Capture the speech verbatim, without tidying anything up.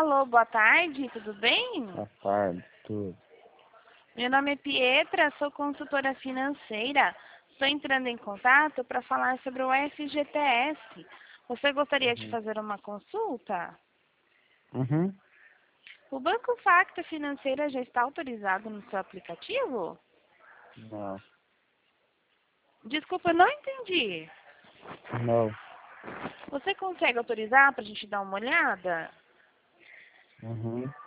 Alô, boa tarde, tudo bem? Boa tarde, tudo. Meu nome é Pietra, sou consultora financeira. Estou entrando em contato para falar sobre o F G T S. Você gostaria de Uhum. fazer uma consulta? Uhum. O Banco Facta Financeira já está autorizado no seu aplicativo? Não. Desculpa, não entendi. Não. Você consegue autorizar para a gente dar uma olhada? Uhum.